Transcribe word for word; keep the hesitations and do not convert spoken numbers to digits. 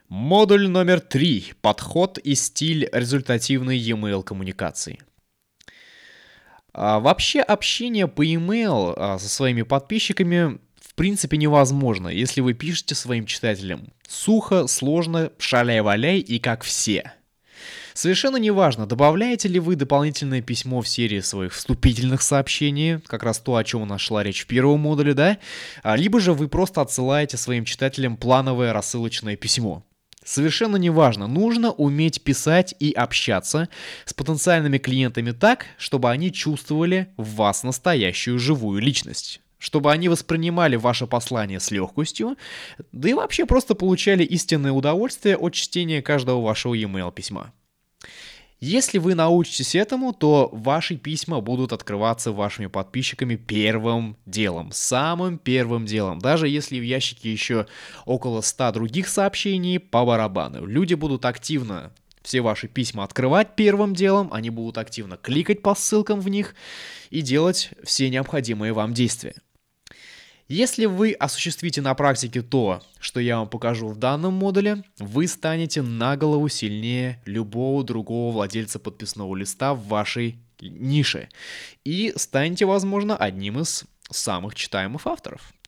Модуль номер три. Подход и стиль результативной e-mail коммуникации. А, вообще общение по e-mail а, со своими подписчиками в принципе невозможно, если вы пишете своим читателям сухо, сложно, шаляй-валяй и как все. Совершенно неважно, добавляете ли вы дополнительное письмо в серии своих вступительных сообщений, как раз то, о чем у нас шла речь в первом модуле, да? А, либо же вы просто отсылаете своим читателям плановое рассылочное письмо. Совершенно неважно, нужно уметь писать и общаться с потенциальными клиентами так, чтобы они чувствовали в вас настоящую живую личность. Чтобы они воспринимали ваше послание с легкостью, да и вообще просто получали истинное удовольствие от чтения каждого вашего e-mail письма. Если вы научитесь этому, то ваши письма будут открываться вашими подписчиками первым делом, самым первым делом. Даже если в ящике еще около ста других сообщений, по барабану. Люди будут активно все ваши письма открывать первым делом, они будут активно кликать по ссылкам в них и делать все необходимые вам действия. Если вы осуществите на практике то, что я вам покажу в данном модуле, вы станете на голову сильнее любого другого владельца подписного листа в вашей нише и станете, возможно, одним из самых читаемых авторов.